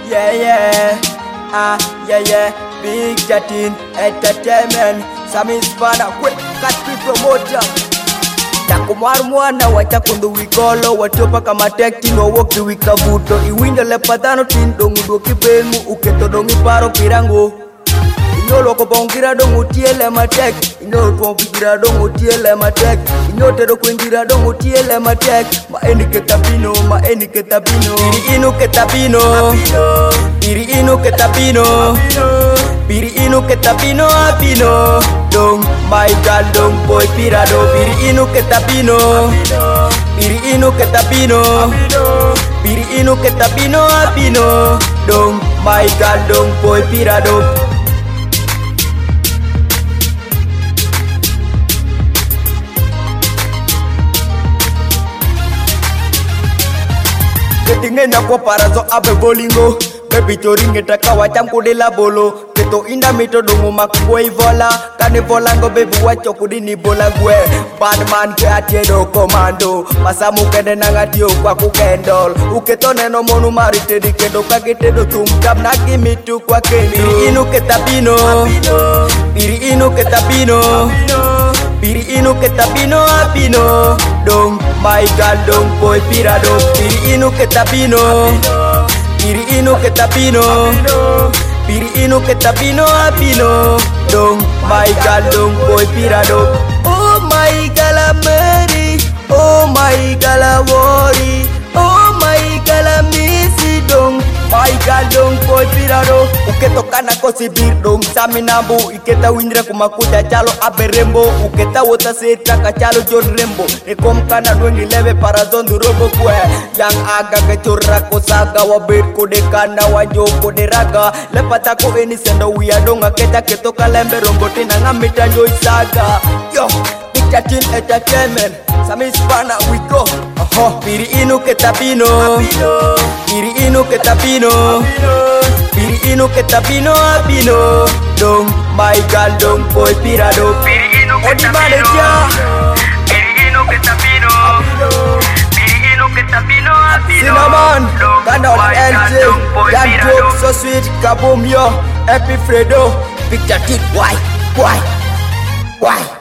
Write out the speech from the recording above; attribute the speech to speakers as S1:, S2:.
S1: Yeah, Big Jatin Entertainment, Sami Spana, quick cut promoter. Takumar mwana wachakundu wikolo watopa kama tekti no woki wikavuto iwinda lepadano tindo ngudo kibemu uketo dongi paro pirango Inolo ko bongira dongo tiele matek Inolo ko bongira dongo tiele matek Inolo ko bongira dongo tiele matek Ma eni ketabino Biri inu ketabino Biri inu ketabino Biri inu ketabino abino Dong my god dong boy pirado Biri inu ketabino Biri inu ketabino Biri inu ketabino abino Dong my god dong boy pirado Ketingena kwa parazo abe bolingo Baby toringe takawa chamkude la bolo Keto inda mito dongo makwe ivola Kane volango baby wacho kudini bola gwe Badman ke atiedo komando Masamu kende nangatio kwa kukendol Uketo neno monu marite di kendo kagetedo tumtab Naki mitu kwa kendi Biri inu ketabino Biri inu ketabino Biri inu ketabino abino Dong my god dong boy pirado Biri inu ketabino Biri inu ketabino Biri inu ketabino abino Dong my god dong boy pirado Oh my god I'm ready Oh my god I worry Oh my god I miss it dong My god dong boy pirado Uketo kana kosi bir dong Sami nambu Iketa windra kumakuta chalo aberembo Uketa wota seta kachalo John Rembo Nekom kana duengi leve para zondu robo kwe Yang aga kechurra kosaga Wabir kode kana wajo kode raga Lepata ko eni sendo wia donga Keta ketoka lembe rombote na ngamita njoi saga Yo, Big Jatin Entertainment Sami Spana we go Biri inu ketabino Biri inu ketabino Biri inu ketabino abino Dong my god dong boy pirado
S2: Biri inu ketabino Biri inu ketabino Biri inu ketabino abino
S1: Cinnamon, Canal LJ, Yan Dope, So Sweet, Kaboom yo, Epi Fredo, Big Jatin, why?